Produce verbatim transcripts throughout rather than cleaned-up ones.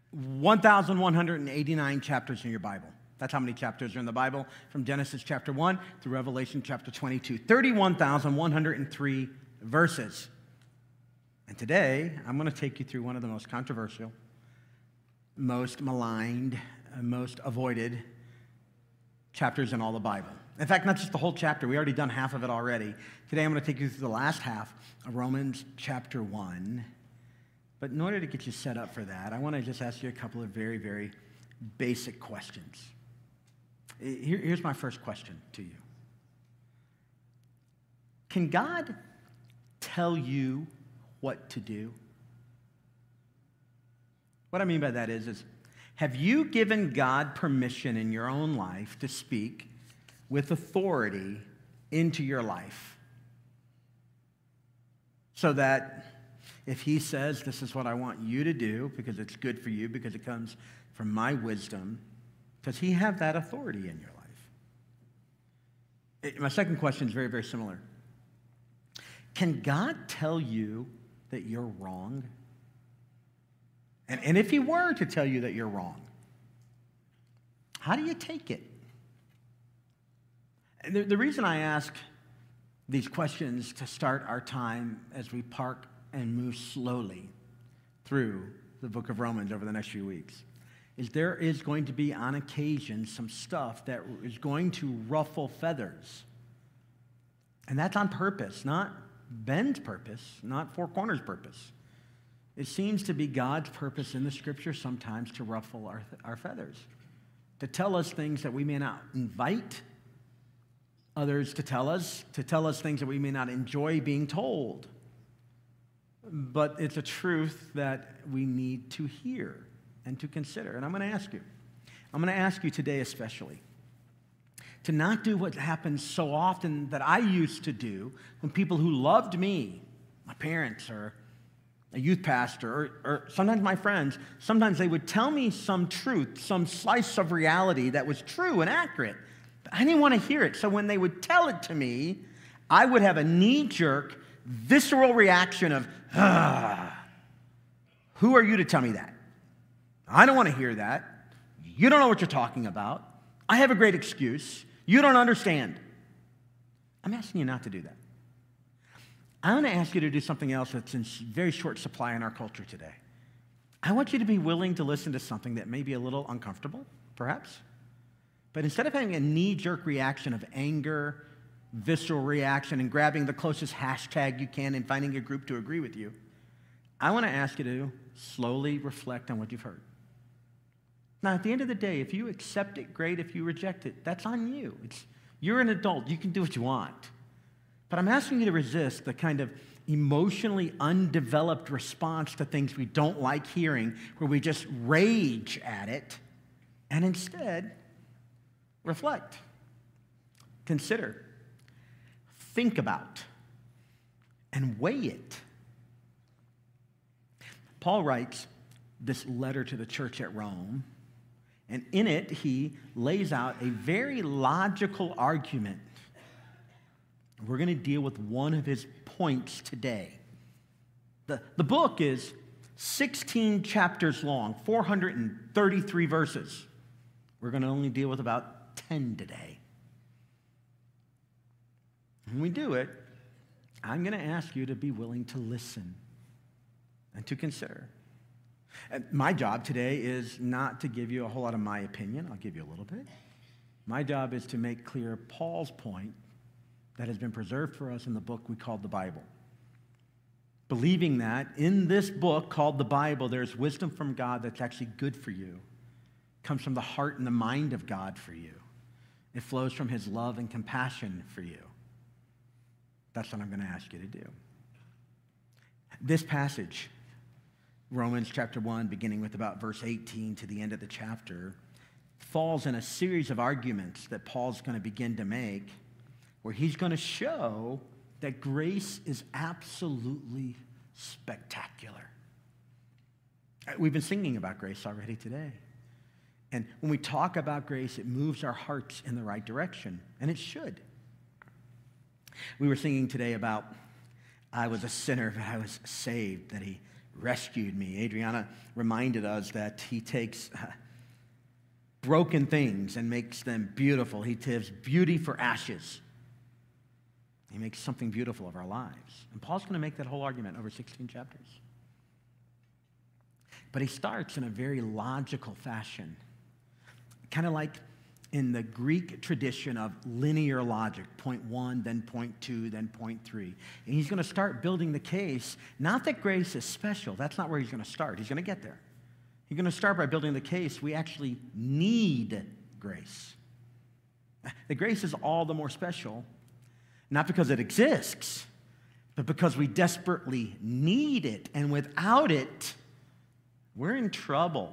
one thousand one hundred eighty-nine chapters in your Bible. That's how many chapters are in the Bible, from Genesis chapter one through Revelation chapter twenty-two. thirty-one thousand one hundred three verses. And today, I'm going to take you through one of the most controversial, most maligned, most avoided chapters in all the Bible. In fact, not just the whole chapter. We already done half of it already. Today, I'm going to take you through the last half of Romans chapter one. But in order to get you set up for that, I want to just ask you a couple of very, very basic questions. Here, here's my first question to you. Can God tell you what to do? What I mean by that is, is have you given God permission in your own life to speak with authority into your life? So that if he says, this is what I want you to do because it's good for you, because it comes from my wisdom, does he have that authority in your life? It, my second question is very, very similar. Can God tell you that you're wrong? And, and if he were to tell you that you're wrong, how do you take it? The, the reason I ask these questions to start our time as we park and move slowly through the book of Romans over the next few weeks is there is going to be, on occasion, some stuff that is going to ruffle feathers. And that's on purpose, not Ben's purpose, not Four Corners' purpose. It seems to be God's purpose in the Scripture sometimes to ruffle our, our feathers, to tell us things that we may not invite others to tell us, to tell us things that we may not enjoy being told. But it's a truth that we need to hear and to consider. And I'm going to ask you, I'm going to ask you today especially, to not do what happens so often that I used to do when people who loved me, my parents or a youth pastor, or, or sometimes my friends, sometimes they would tell me some truth, some slice of reality that was true and accurate. But I didn't want to hear it. So when they would tell it to me, I would have a knee-jerk, visceral reaction of, ah, who are you to tell me that? I don't want to hear that. You don't know what you're talking about. I have a great excuse. You don't understand. I'm asking you not to do that. I want to ask you to do something else that's in very short supply in our culture today. I want you to be willing to listen to something that may be a little uncomfortable, perhaps. But instead of having a knee-jerk reaction of anger, visceral reaction, and grabbing the closest hashtag you can and finding a group to agree with you, I want to ask you to slowly reflect on what you've heard. Now, at the end of the day, if you accept it, great. If you reject it, that's on you. It's, you're an adult. You can do what you want. But I'm asking you to resist the kind of emotionally undeveloped response to things we don't like hearing, where we just rage at it, and instead reflect, consider, think about, and weigh it. Paul writes this letter to the church at Rome, and in it he lays out a very logical argument. We're going to deal with one of his points today. The, the book is sixteen chapters long, four hundred thirty-three verses. We're going to only deal with about ten today. When we do it, I'm going to ask you to be willing to listen and to consider. And my job today is not to give you a whole lot of my opinion. I'll give you a little bit. My job is to make clear Paul's point that has been preserved for us in the book we call the Bible. Believing that in this book called the Bible, there's wisdom from God that's actually good for you. It comes from the heart and the mind of God for you. It flows from his love and compassion for you. That's what I'm going to ask you to do. This passage, Romans chapter one, beginning with about verse eighteen to the end of the chapter, falls in a series of arguments that Paul's going to begin to make, where he's going to show that grace is absolutely spectacular. We've been singing about grace already today. And when we talk about grace, it moves our hearts in the right direction, and it should. We were singing today about I was a sinner, but I was saved, that he rescued me. Adriana reminded us that he takes uh, broken things and makes them beautiful. He gives beauty for ashes. He makes something beautiful of our lives. And Paul's going to make that whole argument over sixteen chapters. But he starts in a very logical fashion, kind of like in the Greek tradition of linear logic, point one, then point two, then point three. And he's going to start building the case, not that grace is special. That's not where he's going to start. He's going to get there. He's going to start by building the case we actually need grace. The grace is all the more special, not because it exists, but because we desperately need it. And without it, we're in trouble.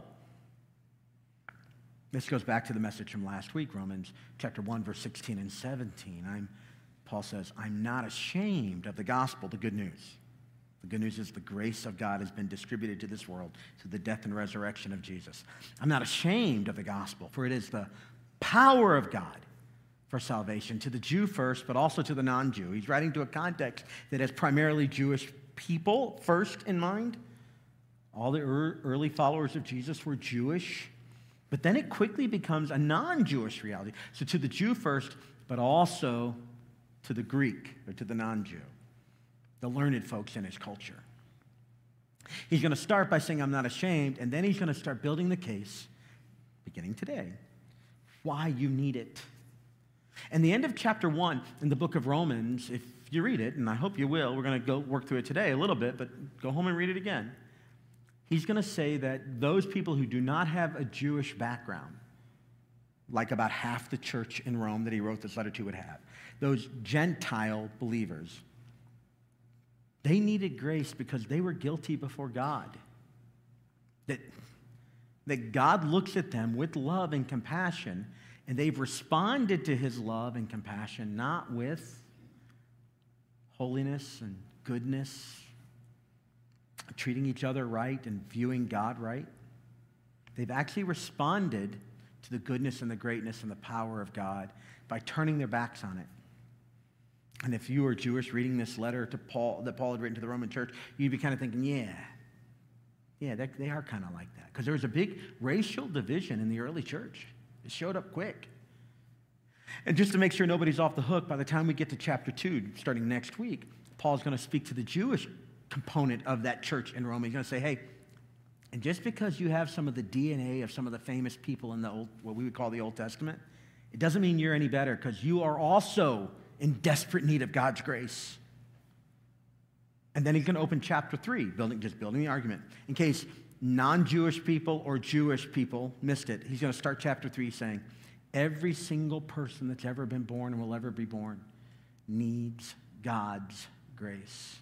This goes back to the message from last week, Romans chapter one, verse sixteen and seventeen. I'm, Paul says, I'm not ashamed of the gospel, the good news. The good news is the grace of God has been distributed to this world through the death and resurrection of Jesus. I'm not ashamed of the gospel, for it is the power of God for salvation to the Jew first, but also to the non-Jew. He's writing to a context that has primarily Jewish people first in mind. All the early followers of Jesus were Jewish. But then it quickly becomes a non-Jewish reality. So to the Jew first, but also to the Greek, or to the non-Jew, the learned folks in his culture. He's going to start by saying, I'm not ashamed, and then he's going to start building the case, beginning today, why you need it. And the end of chapter one in the book of Romans, if you read it, and I hope you will, we're going to go work through it today a little bit, but go home and read it again. He's going to say that those people who do not have a Jewish background, like about half the church in Rome that he wrote this letter to would have, those Gentile believers, they needed grace because they were guilty before God. That, that God looks at them with love and compassion, and they've responded to his love and compassion not with holiness and goodness, treating each other right and viewing God right. They've actually responded to the goodness and the greatness and the power of God by turning their backs on it. And if you were Jewish reading this letter to Paul that Paul had written to the Roman church, you'd be kind of thinking, yeah, yeah, they are kind of like that. Because there was a big racial division in the early church. It showed up quick. And just to make sure nobody's off the hook, by the time we get to chapter two, starting next week, Paul's going to speak to the Jewish component of that church in Rome. He's going to say, hey, and just because you have some of the D N A of some of the famous people in the old, what we would call the Old Testament, it doesn't mean you're any better, because you are also in desperate need of God's grace. And then he's going to open chapter three, building, just building the argument. In case non-Jewish people or Jewish people missed it, he's going to start chapter three saying, every single person that's ever been born and will ever be born needs God's grace.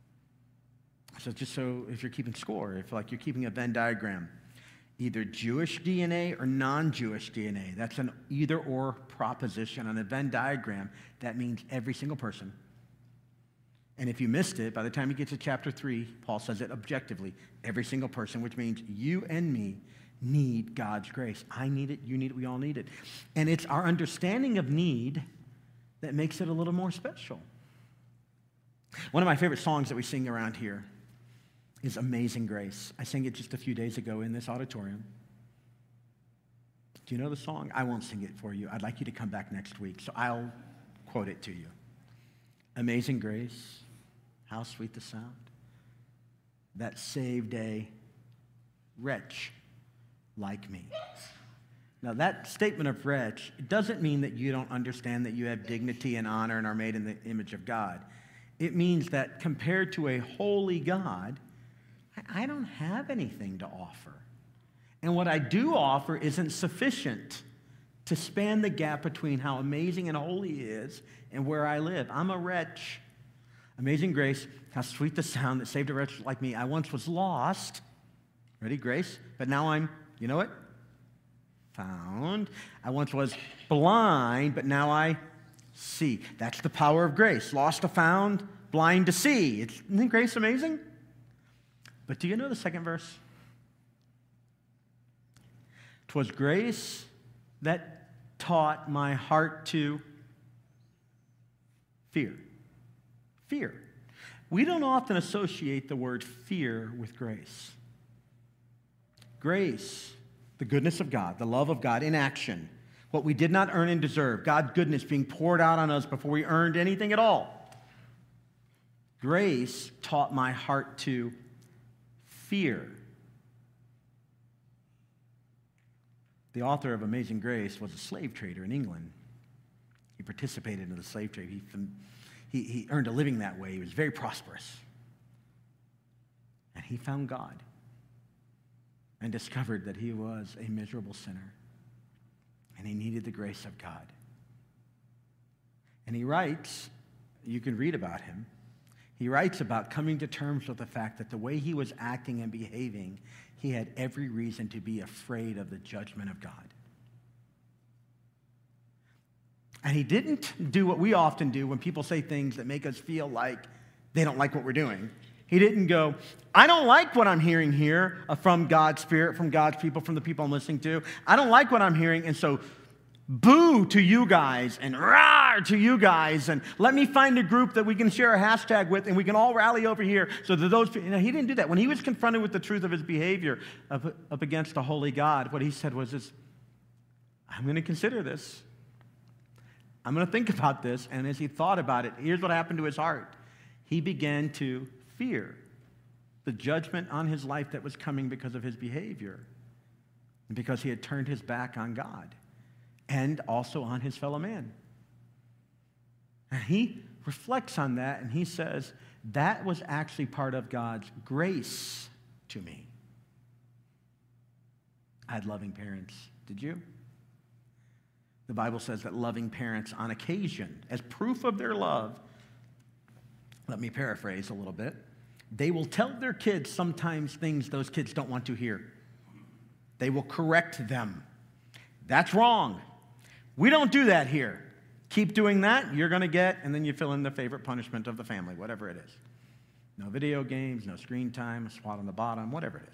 So just so if you're keeping score, if like you're keeping a Venn diagram, either Jewish D N A or non-Jewish D N A, that's an either-or proposition. On a Venn diagram, that means every single person. And if you missed it, by the time you get to chapter three, Paul says it objectively, every single person, which means you and me need God's grace. I need it, you need it, we all need it. And it's our understanding of need that makes it a little more special. One of my favorite songs that we sing around here is Amazing Grace. I sang it just a few days ago in this auditorium. Do you know the song? I won't sing it for you. I'd like you to come back next week, so I'll quote it to you. Amazing grace, how sweet the sound that saved a wretch like me. Now, that statement of wretch doesn't mean that you don't understand that you have dignity and honor and are made in the image of God. It means that compared to a holy God, I don't have anything to offer. And what I do offer isn't sufficient to span the gap between how amazing and holy he is and where I live. I'm a wretch. Amazing grace, how sweet the sound that saved a wretch like me. I once was lost. Ready, grace? But now I'm, you know what? Found. I once was blind, but now I see. That's the power of grace. Lost to found, blind to see. It's, isn't grace amazing? But do you know the second verse? 'Twas grace that taught my heart to fear. Fear. We don't often associate the word fear with grace. Grace, the goodness of God, the love of God in action, what we did not earn and deserve, God's goodness being poured out on us before we earned anything at all. Grace taught my heart to fear. The author of Amazing Grace was a slave trader in England. He participated in the slave trade. He, he, he earned a living that way. He was very prosperous. And he found God and discovered that he was a miserable sinner. And he needed the grace of God. And he writes, you can read about him, he writes about coming to terms with the fact that the way he was acting and behaving, he had every reason to be afraid of the judgment of God. And he didn't do what we often do when people say things that make us feel like they don't like what we're doing. He didn't go, I don't like what I'm hearing here from God's Spirit, from God's people, from the people I'm listening to. I don't like what I'm hearing, and so boo to you guys and rah to you guys, and let me find a group that we can share a hashtag with, and we can all rally over here so that those people, you know, he didn't do that. When he was confronted with the truth of his behavior up, up against a holy God, what he said was this, I'm going to consider this. I'm going to think about this. And as he thought about it, here's what happened to his heart. He began to fear the judgment on his life that was coming because of his behavior and because he had turned his back on God and also on his fellow man. And he reflects on that and he says, that was actually part of God's grace to me. I had loving parents. Did you? The Bible says that loving parents on occasion, as proof of their love, let me paraphrase a little bit, they will tell their kids sometimes things those kids don't want to hear. They will correct them. That's wrong. We don't do that here. Keep doing that, you're going to get, and then you fill in the favorite punishment of the family, whatever it is. No video games, no screen time, a swat on the bottom, whatever it is.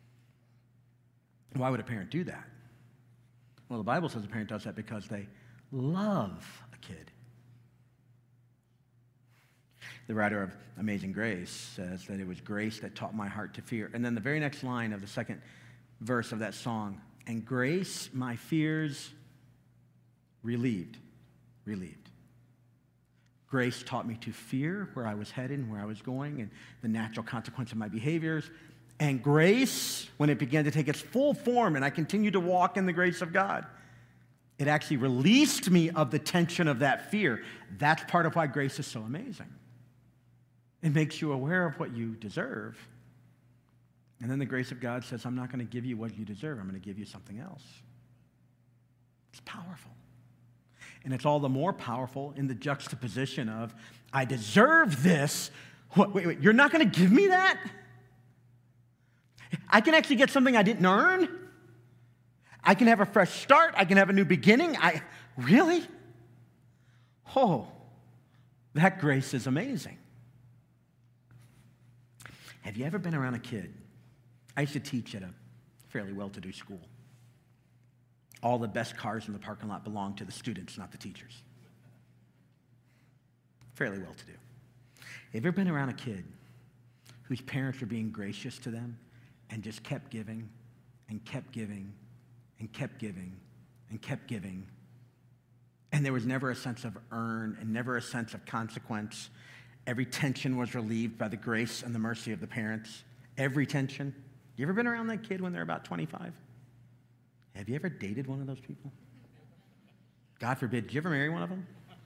Why would a parent do that? Well, the Bible says a parent does that because they love a kid. The writer of Amazing Grace says that it was grace that taught my heart to fear. And then the very next line of the second verse of that song, and grace my fears relieved. Relieved. Grace taught me to fear where I was headed and where I was going and the natural consequence of my behaviors. And grace, when it began to take its full form and I continued to walk in the grace of God, it actually released me of the tension of that fear. That's part of why grace is so amazing. It makes you aware of what you deserve. And then the grace of God says, I'm not going to give you what you deserve. I'm going to give you something else. It's powerful. And it's all the more powerful in the juxtaposition of, I deserve this. What, wait, wait, you're not going to give me that? I can actually get something I didn't earn. I can have a fresh start. I can have a new beginning. I really? Oh, that grace is amazing. Have you ever been around a kid? I used to teach at a fairly well-to-do school. All the best cars in the parking lot belonged to the students, not the teachers. Fairly well-to-do. Have you ever been around a kid whose parents were being gracious to them and just kept giving and kept giving and kept giving and kept giving, and there was never a sense of earn and never a sense of consequence? Every tension was relieved by the grace and the mercy of the parents. Every tension. You ever been around that kid when they're about twenty-five? Have you ever dated one of those people? God forbid, did you ever marry one of them?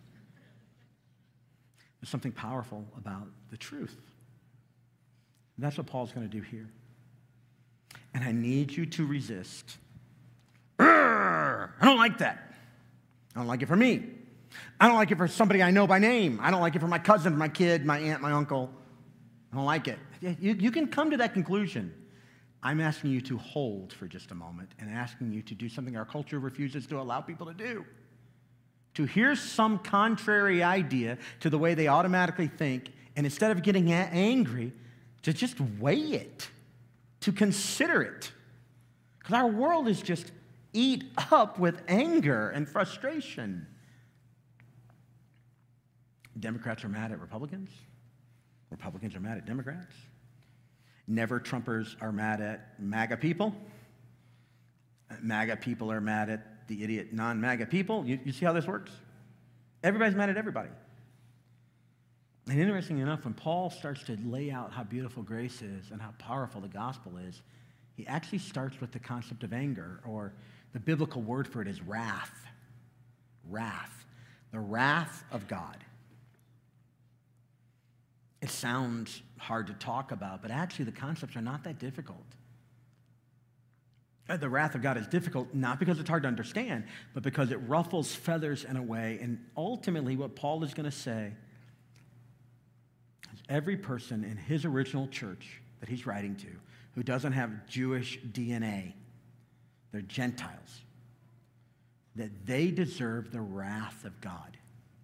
There's something powerful about the truth. That's what Paul's going to do here. And I need you to resist. Urgh, I don't like that. I don't like it for me. I don't like it for somebody I know by name. I don't like it for my cousin, my kid, my aunt, my uncle. I don't like it. You, you can come to that conclusion. I'm asking you to hold for just a moment and asking you to do something our culture refuses to allow people to do. To hear some contrary idea to the way they automatically think, and instead of getting a- angry, to just weigh it, to consider it. Because our world is just eat up with anger and frustration. Democrats are mad at Republicans. Republicans are mad at Democrats. Never Trumpers are mad at MAGA people. MAGA people are mad at the idiot non-MAGA people. You, you see how this works? Everybody's mad at everybody. And interesting enough, when Paul starts to lay out how beautiful grace is and how powerful the gospel is, he actually starts with the concept of anger, or the biblical word for it is wrath. Wrath. The wrath of God. It sounds hard to talk about, but actually the concepts are not that difficult. The wrath of God is difficult, not because it's hard to understand, but because it ruffles feathers in a way. And ultimately what Paul is going to say is every person in his original church that he's writing to who doesn't have Jewish D N A, they're Gentiles, that they deserve the wrath of God.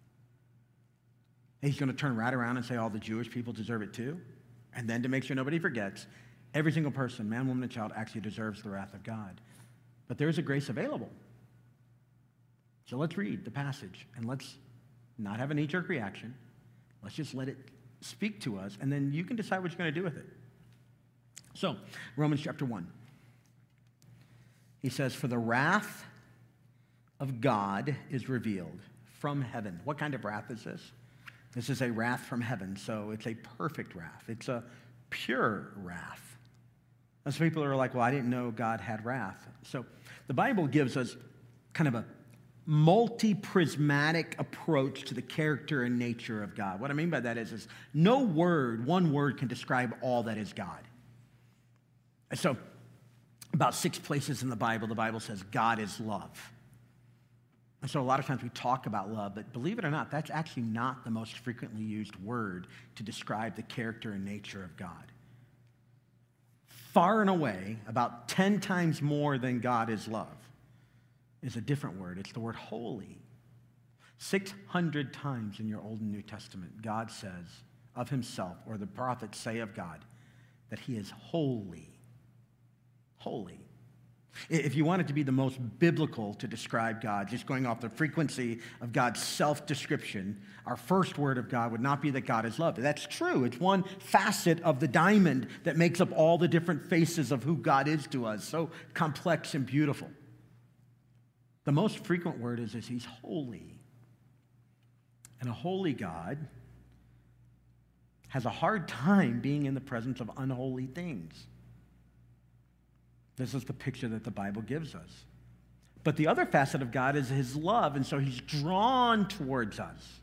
He's going to turn right around and say all the Jewish people deserve it too. And then to make sure nobody forgets, every single person, man, woman, and child, actually deserves the wrath of God. But there's a grace available. So let's read the passage, and let's not have a knee-jerk reaction. Let's just let it speak to us, and then you can decide what you're going to do with it. So, Romans chapter one. He says, "For the wrath of God is revealed from heaven." What kind of wrath is this? This is a wrath from heaven, so it's a perfect wrath. It's a pure wrath. And some people are like, well, I didn't know God had wrath. So the Bible gives us kind of a multi-prismatic approach to the character and nature of God. What I mean by that is, is no word, one word can describe all that is God. And so about six places in the Bible, the Bible says God is love. And so a lot of times we talk about love, but believe it or not, that's actually not the most frequently used word to describe the character and nature of God. Far and away, about ten times more than God is love, is a different word. It's the word holy. six hundred times in your Old and New Testament, God says of himself, or the prophets say of God, that he is holy. Holy. If you want it to be the most biblical to describe God, just going off the frequency of God's self-description, our first word of God would not be that God is love. That's true. It's one facet of the diamond that makes up all the different faces of who God is to us, so complex and beautiful. The most frequent word is, is he's holy. And a holy God has a hard time being in the presence of unholy things. This is the picture that the Bible gives us. But the other facet of God is his love, and so he's drawn towards us.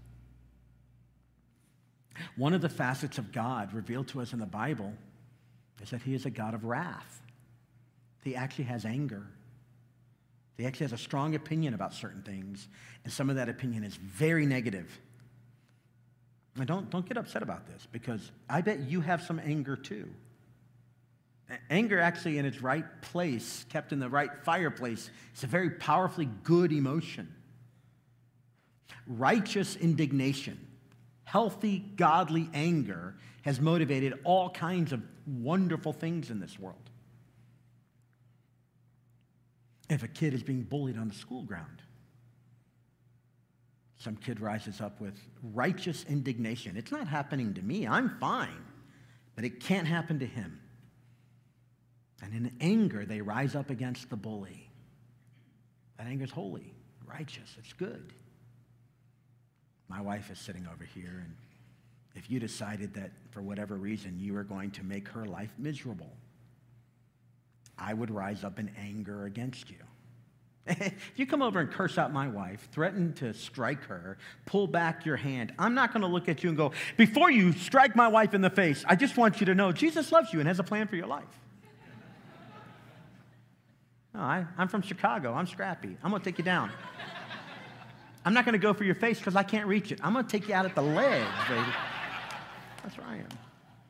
One of the facets of God revealed to us in the Bible is that he is a God of wrath. He actually has anger. He actually has a strong opinion about certain things, and some of that opinion is very negative. Now, don't, don't get upset about this, because I bet you have some anger too. Anger, actually, in its right place, kept in the right fireplace, is a very powerfully good emotion. Righteous indignation, healthy, godly anger has motivated all kinds of wonderful things in this world. If a kid is being bullied on the school ground, some kid rises up with righteous indignation. It's not happening to me. I'm fine. But it can't happen to him. And in anger, they rise up against the bully. That anger is holy, righteous, it's good. My wife is sitting over here, and if you decided that for whatever reason you were going to make her life miserable, I would rise up in anger against you. If you come over and curse out my wife, threaten to strike her, pull back your hand, I'm not going to look at you and go, before you strike my wife in the face, I just want you to know Jesus loves you and has a plan for your life. No, I, I'm from Chicago. I'm scrappy. I'm going to take you down. I'm not going to go for your face because I can't reach it. I'm going to take you out at the legs, baby. That's where I am.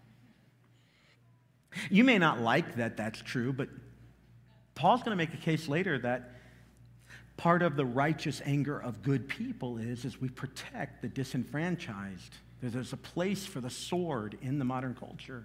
You may not like that that's true, but Paul's going to make a case later that part of the righteous anger of good people is, is we protect the disenfranchised. There's a place for the sword in the modern culture.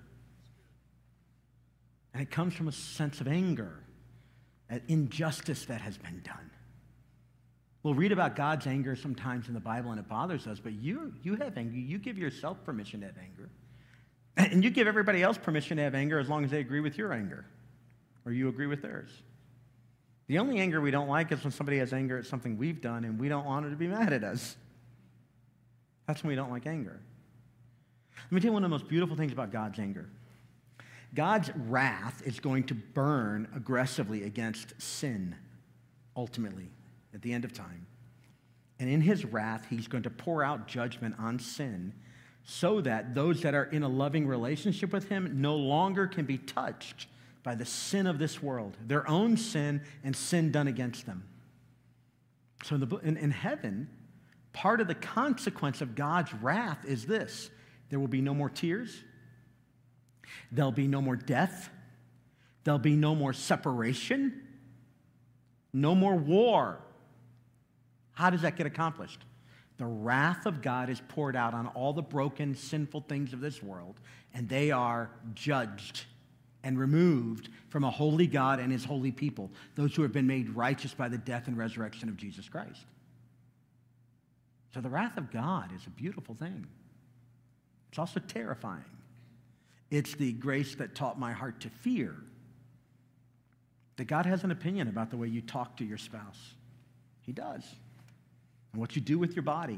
And it comes from a sense of anger at injustice that has been done. We'll read about God's anger sometimes in the Bible, and it bothers us, but you, you have anger. You give yourself permission to have anger. And you give everybody else permission to have anger as long as they agree with your anger or you agree with theirs. The only anger we don't like is when somebody has anger at something we've done and we don't want them to be mad at us. That's when we don't like anger. Let me tell you one of the most beautiful things about God's anger. God's wrath is going to burn aggressively against sin, ultimately, at the end of time. And in his wrath, he's going to pour out judgment on sin so that those that are in a loving relationship with him no longer can be touched by the sin of this world, their own sin and sin done against them. So in, the, in, in heaven, part of the consequence of God's wrath is this: there will be no more tears, there'll be no more death, there'll be no more separation, no more war. How does that get accomplished? The wrath of God is poured out on all the broken, sinful things of this world, and they are judged and removed from a holy God and his holy people, those who have been made righteous by the death and resurrection of Jesus Christ. So the wrath of God is a beautiful thing. It's also terrifying. It's the grace that taught my heart to fear that God has an opinion about the way you talk to your spouse. He does. And what you do with your body,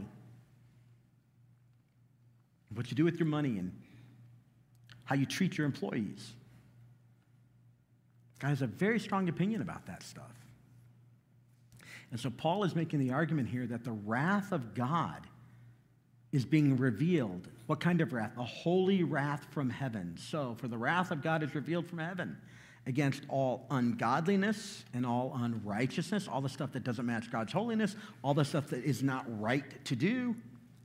what you do with your money, and how you treat your employees. God has a very strong opinion about that stuff. And so Paul is making the argument here that the wrath of God is being revealed. What kind of wrath? A holy wrath from heaven. So, for the wrath of God is revealed from heaven against all ungodliness and all unrighteousness, all the stuff that doesn't match God's holiness, all the stuff that is not right to do.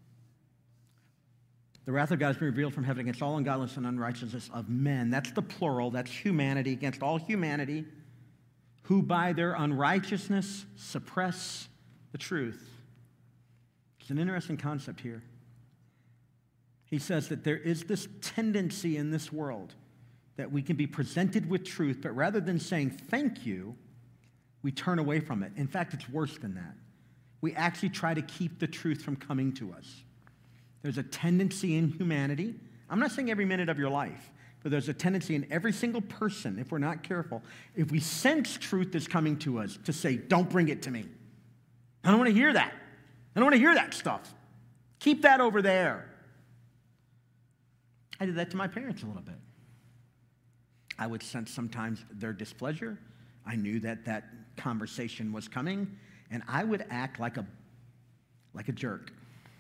The wrath of God is being revealed from heaven against all ungodliness and unrighteousness of men. That's the plural. That's humanity, against all humanity, who by their unrighteousness suppress the truth. It's an interesting concept here. He says that there is this tendency in this world that we can be presented with truth, but rather than saying thank you, we turn away from it. In fact, it's worse than that. We actually try to keep the truth from coming to us. There's a tendency in humanity. I'm not saying every minute of your life, but there's a tendency in every single person, if we're not careful, if we sense truth is coming to us, to say, don't bring it to me. I don't want to hear that. I don't want to hear that stuff. Keep that over there. I did that to my parents a little bit. I would sense sometimes their displeasure. I knew that that conversation was coming, and I would act like a, like a jerk,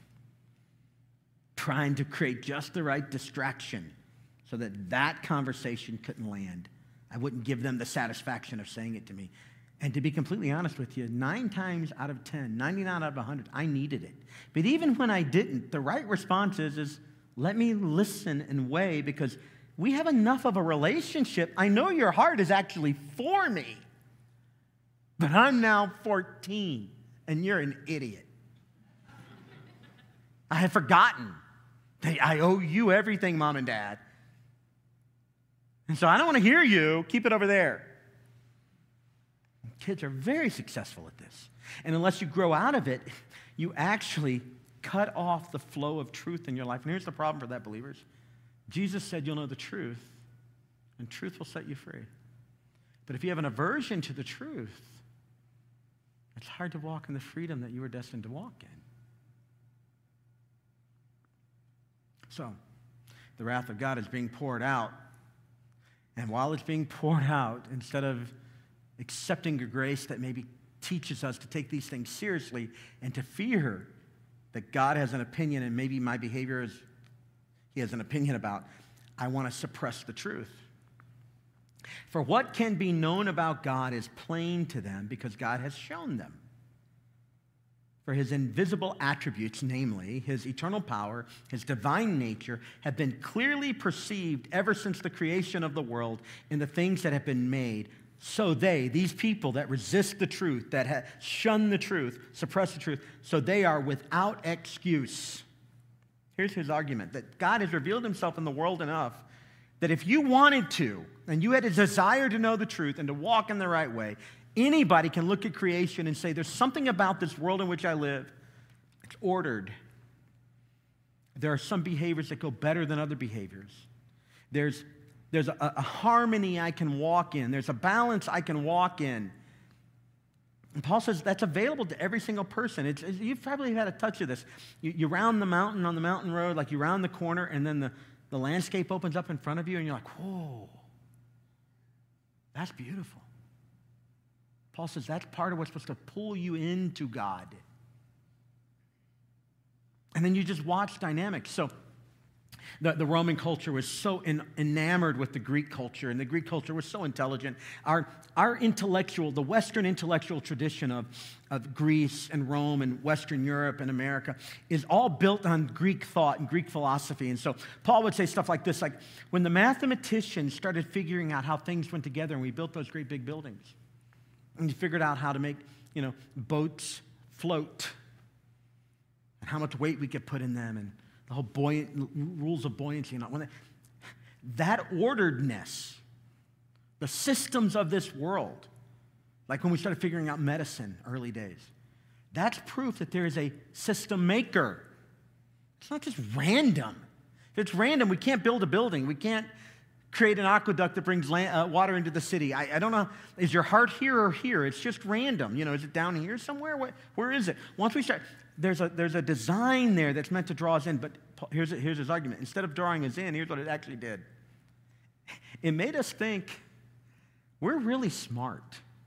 trying to create just the right distraction so that that conversation couldn't land. I wouldn't give them the satisfaction of saying it to me. And to be completely honest with you, nine times out of ten, ninety-nine out of one hundred, I needed it. But even when I didn't, the right response is, is let me listen and weigh, because we have enough of a relationship. I know your heart is actually for me, but I'm now fourteen, and you're an idiot. I have forgotten that I owe you everything, Mom and Dad. And so I don't want to hear you. Keep it over there. Kids are very successful at this. And unless you grow out of it, you actually cut off the flow of truth in your life. And here's the problem for that, believers. Jesus said you'll know the truth, and truth will set you free. But if you have an aversion to the truth, it's hard to walk in the freedom that you were destined to walk in. So, the wrath of God is being poured out. And while it's being poured out, instead of accepting a grace that maybe teaches us to take these things seriously and to fear that God has an opinion and maybe my behavior is he has an opinion about, I want to suppress the truth. For what can be known about God is plain to them because God has shown them. For his invisible attributes, namely his eternal power, his divine nature, have been clearly perceived ever since the creation of the world in the things that have been made. So they, these people that resist the truth, that have shunned the truth, suppress the truth, so they are without excuse. Here's his argument, that God has revealed himself in the world enough that if you wanted to, and you had a desire to know the truth and to walk in the right way, anybody can look at creation and say, there's something about this world in which I live. It's ordered. There are some behaviors that go better than other behaviors. There's, there's a, a harmony I can walk in. There's a balance I can walk in. And Paul says that's available to every single person. It's, it's, you've probably had a touch of this. You, you round the mountain on the mountain road, like you round the corner, and then the, the landscape opens up in front of you, and you're like, whoa, that's beautiful. Paul says that's part of what's supposed to pull you into God. And then you just watch dynamics. So the, the Roman culture was so en- enamored with the Greek culture, and the Greek culture was so intelligent. Our, our intellectual, the Western intellectual tradition of, of Greece and Rome and Western Europe and America is all built on Greek thought and Greek philosophy. And so Paul would say stuff like this, like, when the mathematicians started figuring out how things went together, and we built those great big buildings, and you figured out how to make, you know, boats float, and how much weight we could put in them, and the whole buoyant rules of buoyancy. And when they, that orderedness, the systems of this world, like when we started figuring out medicine early days, that's proof that there is a system maker. It's not just random. If it's random, we can't build a building. We can't create an aqueduct that brings land, uh, water into the city. I, I don't know, is your heart here or here? It's just random. You know, is it down here somewhere? Where, where is it? Once we start, there's a, there's a design there that's meant to draw us in, but here's, here's his argument. Instead of drawing us in, here's what it actually did. It made us think we're really smart.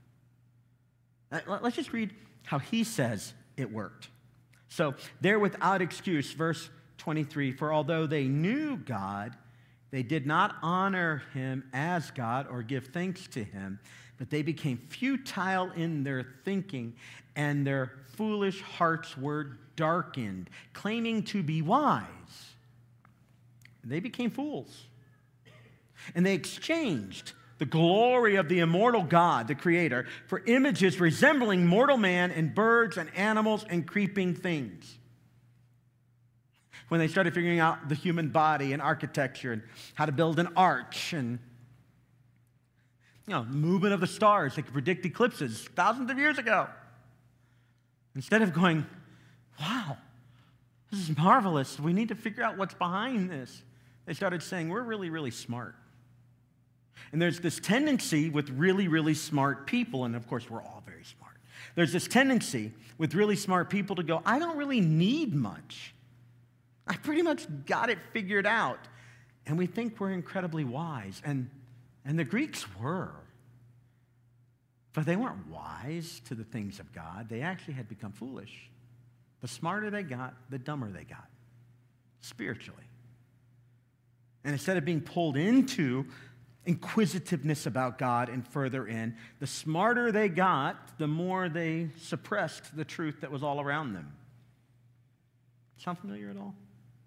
Let's just read how he says it worked. So, they're without excuse, verse twenty-three, for although they knew God, they did not honor him as God or give thanks to him, but they became futile in their thinking, and their foolish hearts were darkened. Claiming to be wise, they became fools. And they exchanged the glory of the immortal God, the Creator, for images resembling mortal man and birds and animals and creeping things. When they started figuring out the human body and architecture and how to build an arch and, you know, movement of the stars, they could predict eclipses thousands of years ago. Instead of going, wow, this is marvelous, we need to figure out what's behind this, they started saying, we're really, really smart. And there's this tendency with really, really smart people, and of course we're all very smart. There's this tendency with really smart people to go, I don't really need much. I pretty much got it figured out. And we think we're incredibly wise. And, and the Greeks were. But they weren't wise to the things of God. They actually had become foolish. The smarter they got, the dumber they got, spiritually. And instead of being pulled into inquisitiveness about God and further in, the smarter they got, the more they suppressed the truth that was all around them. Sound familiar at all?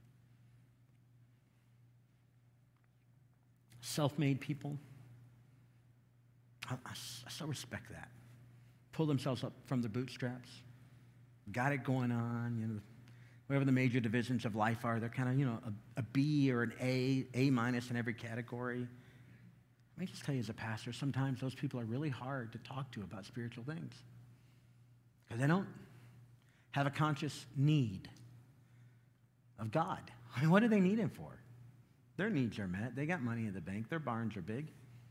Self-made people. I, I, I so respect that. Pull themselves up from the bootstraps. Got it going on, you know, whatever the major divisions of life are, they're kind of, you know, a, a B or an A, A minus in every category. Let me just tell you as a pastor, sometimes those people are really hard to talk to about spiritual things because they don't have a conscious need of God. I mean, what do they need him for? Their needs are met. They got money in the bank. Their barns are big.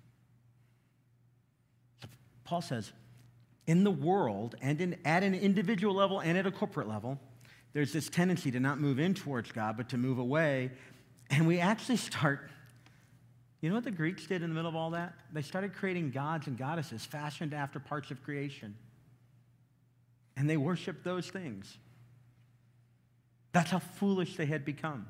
So Paul says, in the world and in, at an individual level and at a corporate level, there's this tendency to not move in towards God, but to move away. And we actually start, you know what the Greeks did in the middle of all that? They started creating gods and goddesses fashioned after parts of creation. And they worshiped those things. That's how foolish they had become.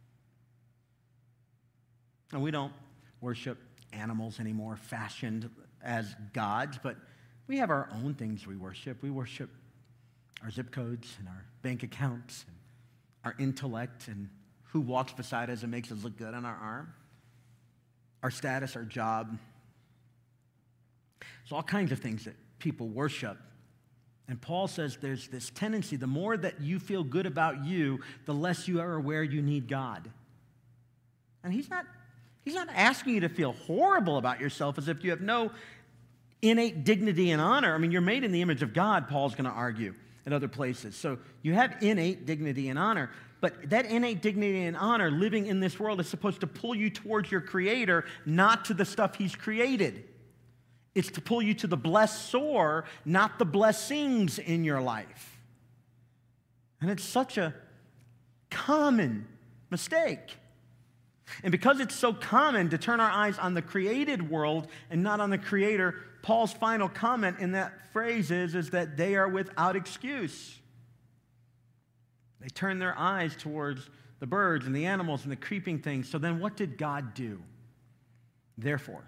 And we don't worship animals anymore, fashioned as gods, but we have our own things we worship. We worship our zip codes and our bank accounts and our intellect and who walks beside us and makes us look good on our arm, our status, our job. There's all kinds of things that people worship. And Paul says there's this tendency, the more that you feel good about you, the less you are aware you need God. And he's not, he's not asking you to feel horrible about yourself as if you have no innate dignity and honor. I mean, you're made in the image of God, Paul's going to argue. at other places. So you have innate dignity and honor, but that innate dignity and honor living in this world is supposed to pull you towards your Creator, not to the stuff He's created. It's to pull you to the blessor, not the blessings in your life. And it's such a common mistake. And because it's so common to turn our eyes on the created world and not on the Creator, Paul's final comment in that phrase is, is that they are without excuse. They turn their eyes towards the birds and the animals and the creeping things. So then what did God do? Therefore,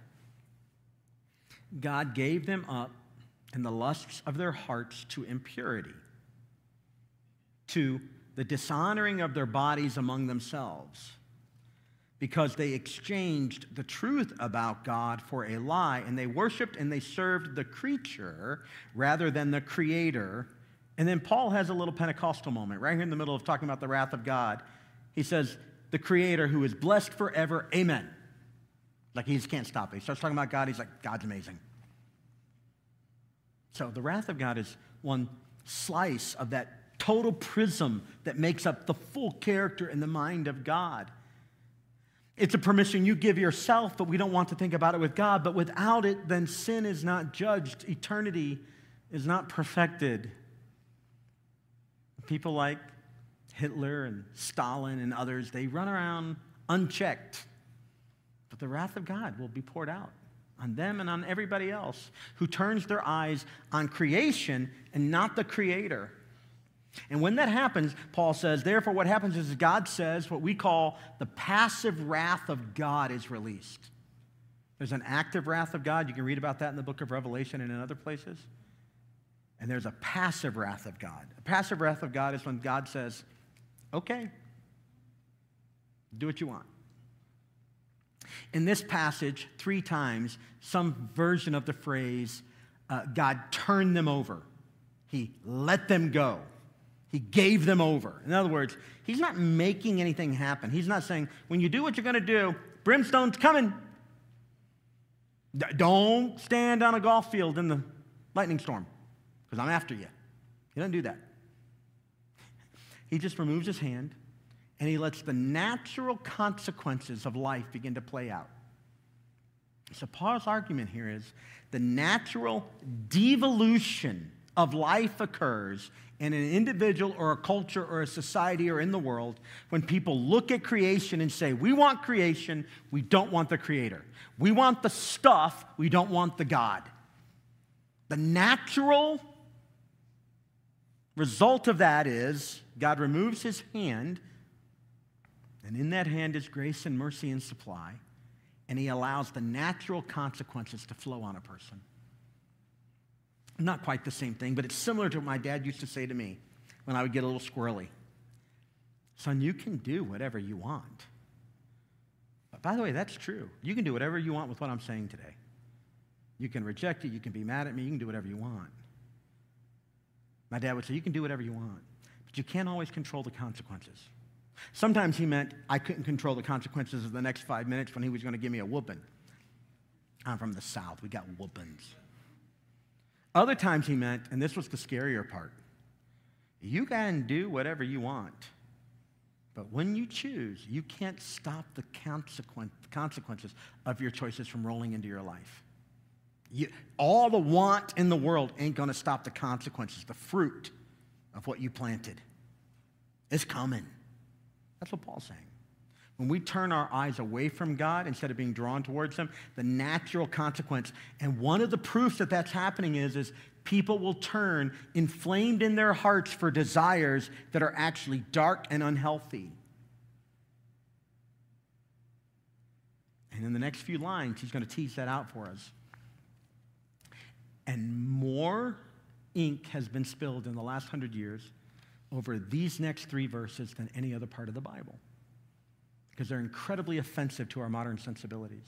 God gave them up in the lusts of their hearts to impurity, to the dishonoring of their bodies among themselves, because they exchanged the truth about God for a lie, and they worshiped and they served the creature rather than the Creator. And then Paul has a little Pentecostal moment right here in the middle of talking about the wrath of God. He says, the Creator who is blessed forever, amen. Like he just can't stop it. He starts talking about God, he's like, God's amazing. So the wrath of God is one slice of that total prism that makes up the full character and the mind of God. It's a permission you give yourself, but we don't want to think about it with God. But without it, then sin is not judged. Eternity is not perfected. People like Hitler and Stalin and others, they run around unchecked. But the wrath of God will be poured out on them and on everybody else who turns their eyes on creation and not the Creator. And when that happens, Paul says, therefore what happens is God says what we call the passive wrath of God is released. There's an active wrath of God. You can read about that in the book of Revelation and in other places. And there's a passive wrath of God. A passive wrath of God is when God says, okay, do what you want. In this passage, three times, some version of the phrase, uh, God turned them over. He let them go. He gave them over. In other words, he's not making anything happen. He's not saying, when you do what you're going to do, brimstone's coming. D- don't stand on a golf field in the lightning storm, because I'm after you. He doesn't do that. He just removes his hand, and he lets the natural consequences of life begin to play out. So Paul's argument here is the natural devolution of life occurs in an individual or a culture or a society or in the world when people look at creation and say, we want creation, we don't want the Creator. We want the stuff, we don't want the God. The natural result of that is God removes his hand, and in that hand is grace and mercy and supply, and he allows the natural consequences to flow on a person. Not quite the same thing, but it's similar to what my dad used to say to me when I would get a little squirrely. Son, you can do whatever you want. But by the way, that's true. You can do whatever you want with what I'm saying today. You can reject it. You can be mad at me. You can do whatever you want. My dad would say, you can do whatever you want, but you can't always control the consequences. Sometimes he meant I couldn't control the consequences of the next five minutes when he was going to give me a whooping. I'm from the South. We got whoopings. Other times he meant, and this was the scarier part, you can do whatever you want, but when you choose, you can't stop the consequence, consequences of your choices from rolling into your life. You, all the want in the world ain't going to stop the consequences, the fruit of what you planted. It's coming. That's what Paul's saying. When we turn our eyes away from God instead of being drawn towards him, the natural consequence, and one of the proofs that that's happening is, is people will turn inflamed in their hearts for desires that are actually dark and unhealthy. And in the next few lines, he's going to tease that out for us. And more ink has been spilled in the last hundred years over these next three verses than any other part of the Bible, because they're incredibly offensive to our modern sensibilities.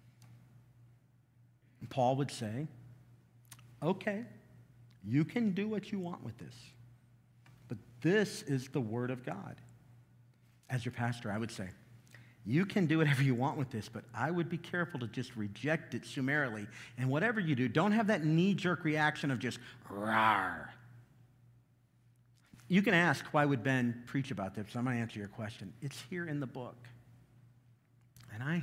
And Paul would say, okay, you can do what you want with this, but this is the Word of God. As your pastor, I would say, you can do whatever you want with this, but I would be careful to just reject it summarily. And whatever you do, don't have that knee-jerk reaction of just, rawr. You can ask, why would Ben preach about this? So I'm going to answer your question. It's here in the book. And I,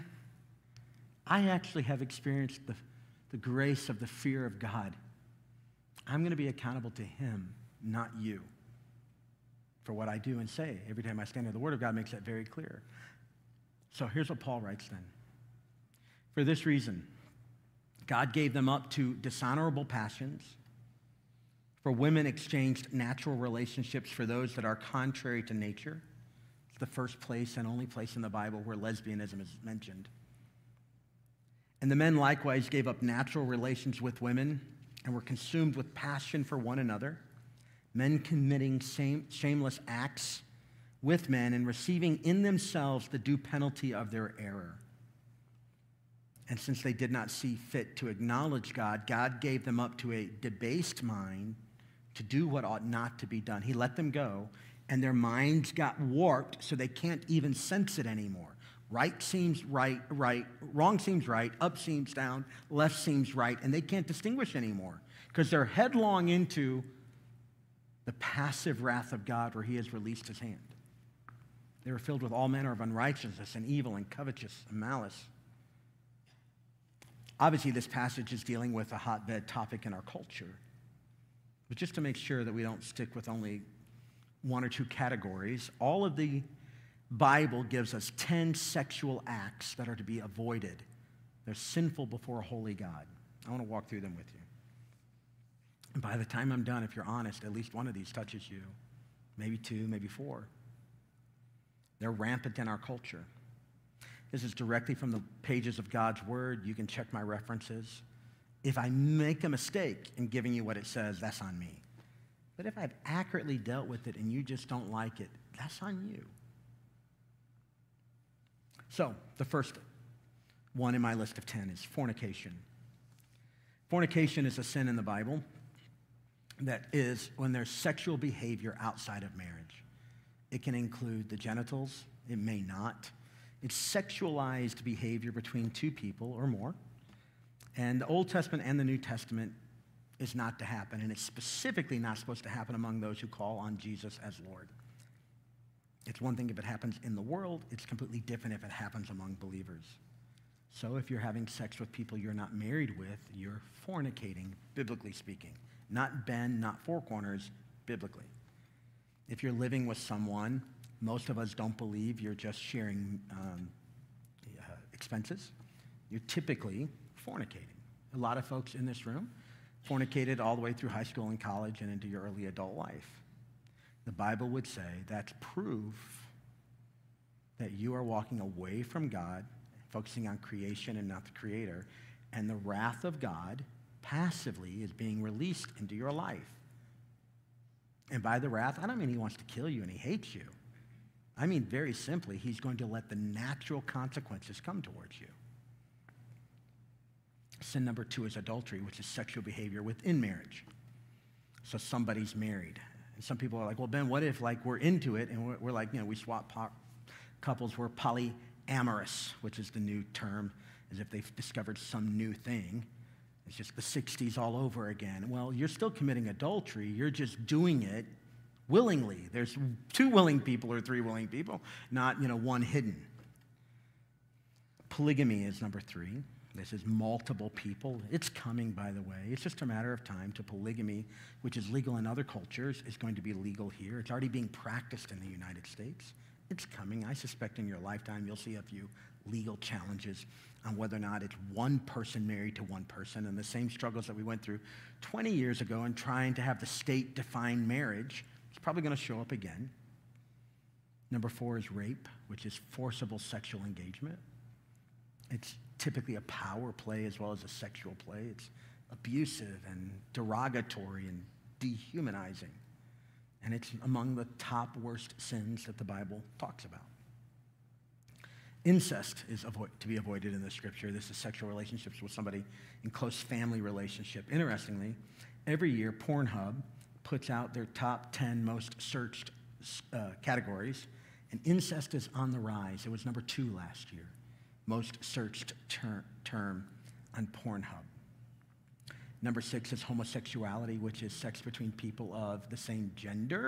I actually have experienced the, the grace of the fear of God. I'm going to be accountable to him, not you, for what I do and say every time I stand there. The Word of God makes that very clear. So here's what Paul writes then. For this reason, God gave them up to dishonorable passions. For women exchanged natural relationships for those that are contrary to nature. It's the first place and only place in the Bible where lesbianism is mentioned. And the men likewise gave up natural relations with women and were consumed with passion for one another, men committing same, shameless acts with men and receiving in themselves the due penalty of their error. And since they did not see fit to acknowledge God, God gave them up to a debased mind to do what ought not to be done. He let them go, and their minds got warped so they can't even sense it anymore. Right seems right, right, wrong seems right, up seems down, left seems right, and they can't distinguish anymore because they're headlong into the passive wrath of God where he has released his hand. They were filled with all manner of unrighteousness and evil and covetousness and malice. Obviously, this passage is dealing with a hotbed topic in our culture. But just to make sure that we don't stick with only one or two categories, all of the Bible gives us ten sexual acts that are to be avoided. They're sinful before a holy God. I want to walk through them with you. And by the time I'm done, if you're honest, at least one of these touches you. Maybe two, maybe four. They're rampant in our culture. This is directly from the pages of God's Word. You can check my references. If I make a mistake in giving you what it says, that's on me. But if I've accurately dealt with it and you just don't like it, that's on you. So, the first one in my list of ten is fornication. Fornication is a sin in the Bible that is when there's sexual behavior outside of marriage. It can include the genitals. It may not. It's sexualized behavior between two people or more. And the Old Testament and the New Testament is not to happen, and it's specifically not supposed to happen among those who call on Jesus as Lord. It's one thing if it happens in the world. It's completely different if it happens among believers. So if you're having sex with people you're not married with, you're fornicating, biblically speaking. Not Ben, not Four Corners, biblically. If you're living with someone, most of us don't believe you're just sharing um, uh, expenses. You're typically fornicating. A lot of folks in this room fornicated all the way through high school and college and into your early adult life. The Bible would say that's proof that you are walking away from God, focusing on creation and not the Creator, and the wrath of God passively is being released into your life. And by the wrath, I don't mean he wants to kill you and he hates you. I mean very simply, he's going to let the natural consequences come towards you. Sin number two is adultery, which is sexual behavior within marriage. So somebody's married. And some people are like, well, Ben, what if like we're into it and we're, we're like, you know, we swap po- couples, we're polyamorous, which is the new term, as if they've discovered some new thing. It's just the sixties all over again. Well, you're still committing adultery. You're just doing it willingly. There's two willing people or three willing people, not, you know, one hidden. Polygamy is number three. This is multiple people. It's coming, by the way. It's just a matter of time to polygamy, which is legal in other cultures, is going to be legal here. It's already being practiced in the United States. It's coming. I suspect in your lifetime you'll see a few legal challenges on whether or not it's one person married to one person, and the same struggles that we went through twenty years ago in trying to have the state define marriage. It's probably going to show up again. Number four is rape, which is forcible sexual engagement. It's typically a power play as well as a sexual play. It's abusive and derogatory and dehumanizing. And it's among the top worst sins that the Bible talks about. Incest is avoid, to be avoided in the scripture. This is sexual relationships with somebody in close family relationship. Interestingly, every year Pornhub puts out their top ten most searched uh, categories, and incest is on the rise. It was number two last year. Most searched ter- term on Pornhub. Number six is homosexuality, which is sex between people of the same gender,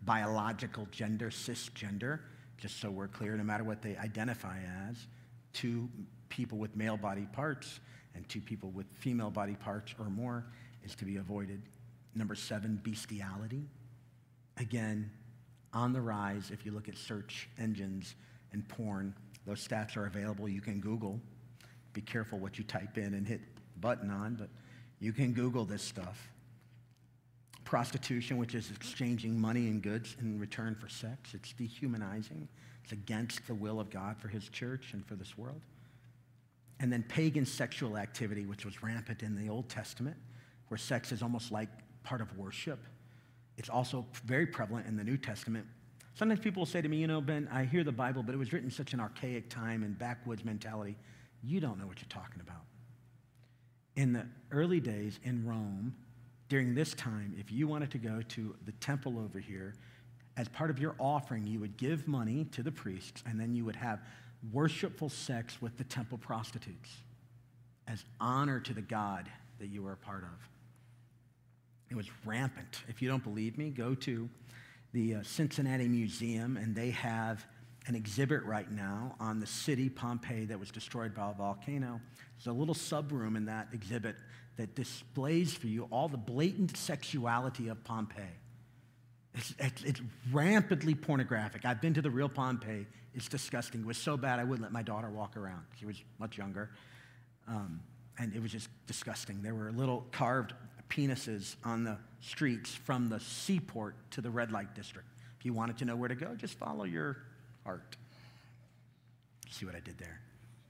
biological gender, cisgender, just so we're clear, no matter what they identify as, two people with male body parts and two people with female body parts or more is to be avoided. Number seven, bestiality. Again, on the rise if you look at search engines and porn. Those stats are available. You can Google. Be careful what you type in and hit the button on, but you can Google this stuff. Prostitution, which is exchanging money and goods in return for sex. It's dehumanizing. It's against the will of God for his church and for this world. And then pagan sexual activity, which was rampant in the Old Testament, where sex is almost like part of worship. It's also very prevalent in the New Testament. Sometimes people will say to me, you know, Ben, I hear the Bible, but it was written in such an archaic time and backwoods mentality. You don't know what you're talking about. In the early days in Rome, during this time, if you wanted to go to the temple over here, as part of your offering, you would give money to the priests, and then you would have worshipful sex with the temple prostitutes as honor to the God that you were a part of. It was rampant. If you don't believe me, go to the uh, Cincinnati Museum, and they have an exhibit right now on the city, Pompeii, that was destroyed by a volcano. There's a little sub-room in that exhibit that displays for you all the blatant sexuality of Pompeii. It's, it's, it's rampantly pornographic. I've been to the real Pompeii. It's disgusting. It was so bad I wouldn't let my daughter walk around. She was much younger. Um, and it was just disgusting. There were little carved penises on the streets from the seaport to the red light district. If you wanted to know where to go, just follow your heart. See what I did there?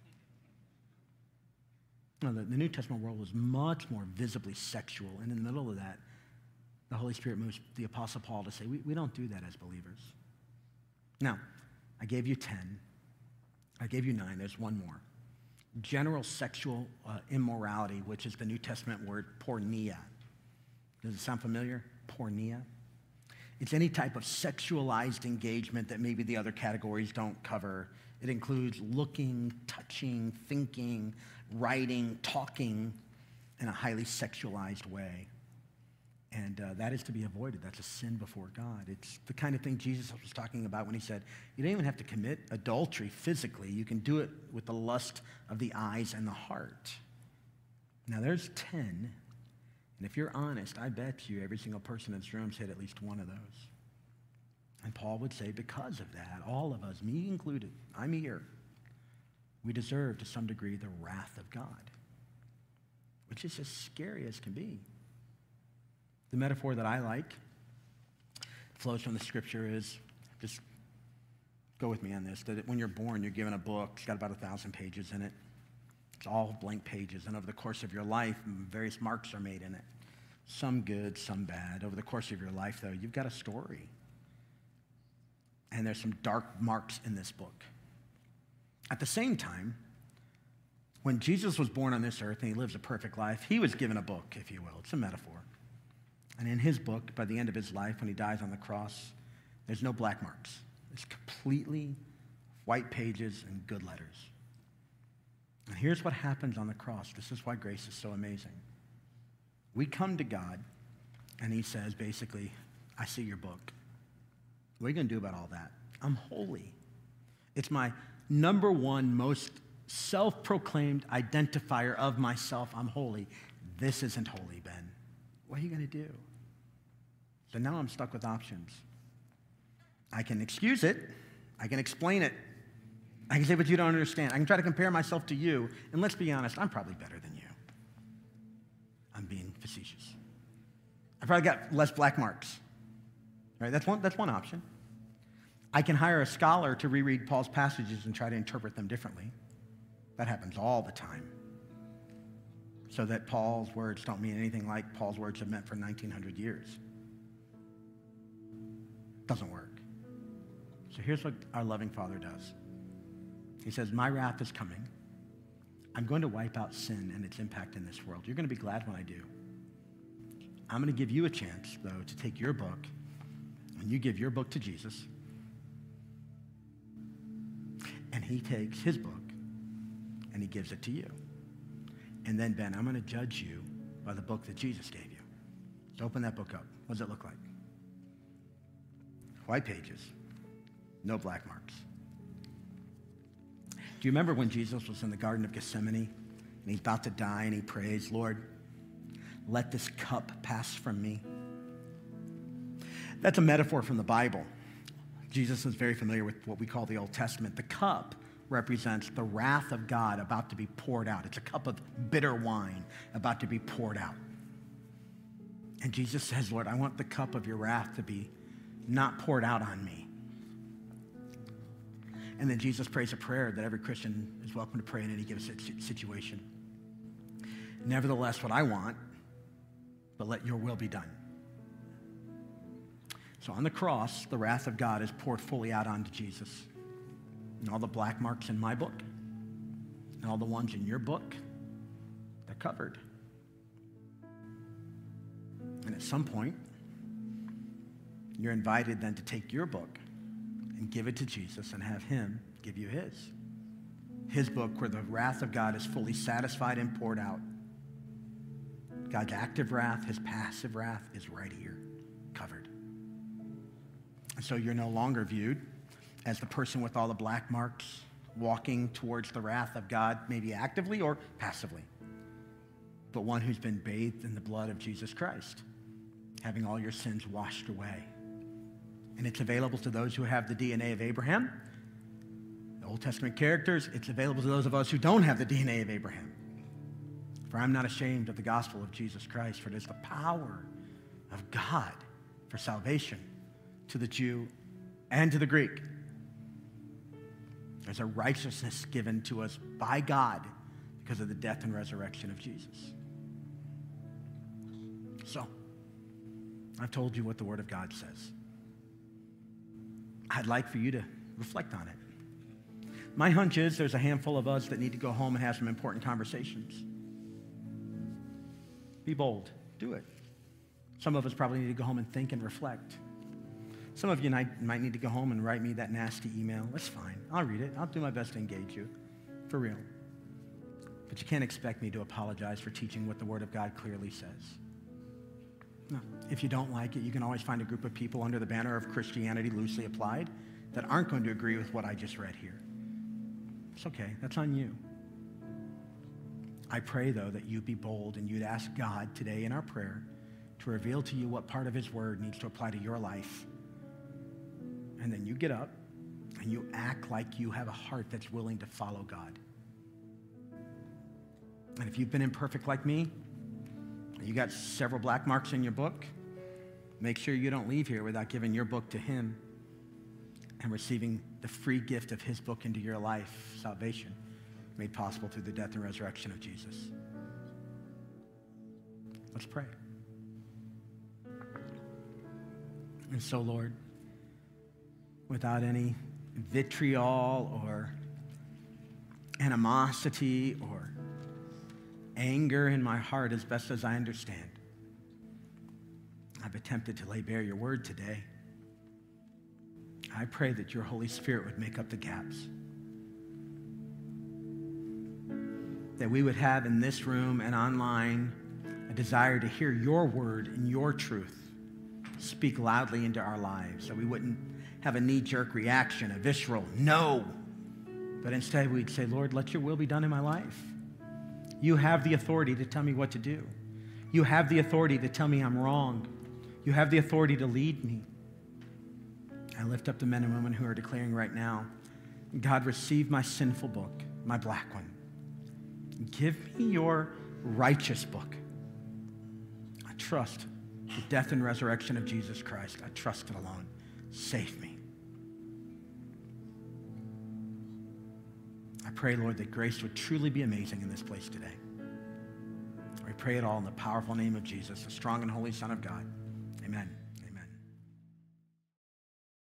No, the, the New Testament world was much more visibly sexual, and in the middle of that, the Holy Spirit moves the Apostle Paul to say, we, we don't do that as believers. Now, I gave you ten. I gave you nine. There's one more. General sexual uh, immorality, which is the New Testament word porneia. Does it sound familiar? Porneia. It's any type of sexualized engagement that maybe the other categories don't cover. It includes looking, touching, thinking, writing, talking in a highly sexualized way. And uh, that is to be avoided. That's a sin before God. It's the kind of thing Jesus was talking about when he said, you don't even have to commit adultery physically. You can do it with the lust of the eyes and the heart. Now, there's ten. And if you're honest, I bet you every single person in this room's hit at least one of those. And Paul would say, because of that, all of us, me included, I'm here, we deserve to some degree the wrath of God, which is as scary as can be. The metaphor that I like flows from the scripture is, just go with me on this, that when you're born, you're given a book. It's got about a thousand pages in it. It's all blank pages. And over the course of your life, various marks are made in it. Some good, some bad. Over the course of your life, though, you've got a story. And there's some dark marks in this book. At the same time, when Jesus was born on this earth and he lives a perfect life, he was given a book, if you will. It's a metaphor. And in his book, by the end of his life, when he dies on the cross, there's no black marks. It's completely white pages and good letters. And here's what happens on the cross. This is why grace is so amazing. We come to God, and he says, basically, I see your book. What are you going to do about all that? I'm holy. It's my number one, most self-proclaimed identifier of myself. I'm holy. This isn't holy, Ben. What are you going to do? So now I'm stuck with options. I can excuse it. I can explain it. I can say, but you don't understand. I can try to compare myself to you. And let's be honest, I'm probably better than you. I'm being facetious. I've probably got less black marks. Right? That's one, that's one option. I can hire a scholar to reread Paul's passages and try to interpret them differently. That happens all the time. So that Paul's words don't mean anything like Paul's words have meant for nineteen hundred years. Doesn't work. So here's what our loving Father does. He says, my wrath is coming. I'm going to wipe out sin and its impact in this world. You're going to be glad when I do. I'm going to give you a chance, though, to take your book, and you give your book to Jesus, and he takes his book, and he gives it to you. And then, Ben, I'm going to judge you by the book that Jesus gave you. So open that book up. What does it look like? white pages, no black marks. Do you remember when Jesus was in the Garden of Gethsemane and he's about to die and he prays, Lord, let this cup pass from me? That's a metaphor from the Bible. Jesus is very familiar with what we call the Old Testament. The cup represents the wrath of God about to be poured out. It's a cup of bitter wine about to be poured out. And Jesus says, Lord, I want the cup of your wrath to be not poured out on me. And then Jesus prays a prayer that every Christian is welcome to pray in any given situation. Nevertheless, what I want, but let your will be done. So on the cross, the wrath of God is poured fully out onto Jesus. And all the black marks in my book, and all the ones in your book, they're covered. And at some point, you're invited then to take your book and give it to Jesus and have him give you his. His book where the wrath of God is fully satisfied and poured out. God's active wrath, his passive wrath is right here, covered. And so you're no longer viewed as the person with all the black marks walking towards the wrath of God, maybe actively or passively, but one who's been bathed in the blood of Jesus Christ, having all your sins washed away. And it's available to those who have the D N A of Abraham, the Old Testament characters. It's available to those of us who don't have the D N A of Abraham. For I'm not ashamed of the gospel of Jesus Christ, for it is the power of God for salvation to the Jew and to the Greek. There's a righteousness given to us by God because of the death and resurrection of Jesus. So, I've told you what the Word of God says. I'd like for you to reflect on it. My hunch is there's a handful of us that need to go home and have some important conversations. Be bold. Do it. Some of us probably need to go home and think and reflect. Some of you might, might need to go home and write me that nasty email. That's fine. I'll read it. I'll do my best to engage you. For real. But you can't expect me to apologize for teaching what the Word of God clearly says. No. If you don't like it, you can always find a group of people under the banner of Christianity loosely applied that aren't going to agree with what I just read here. It's okay. That's on you. I pray, though, that you be bold and you'd ask God today in our prayer to reveal to you what part of his word needs to apply to your life. And then you get up and you act like you have a heart that's willing to follow God. And if you've been imperfect like me, and you got several black marks in your book, make sure you don't leave here without giving your book to him and receiving the free gift of his book into your life, salvation, made possible through the death and resurrection of Jesus. Let's pray. And so, Lord, without any vitriol or animosity or anger in my heart, as best as I understand, I've attempted to lay bare your word today. I pray that your Holy Spirit would make up the gaps. That we would have in this room and online a desire to hear your word and your truth speak loudly into our lives. So we wouldn't have a knee-jerk reaction, a visceral no, but instead we'd say, Lord, let your will be done in my life. You have the authority to tell me what to do. You have the authority to tell me I'm wrong. You have the authority to lead me. I lift up the men and women who are declaring right now, God, receive my sinful book, my black one. Give me your righteous book. I trust the death and resurrection of Jesus Christ. I trust it alone. Save me. I pray, Lord, that grace would truly be amazing in this place today. We pray it all in the powerful name of Jesus, the strong and holy Son of God. Amen.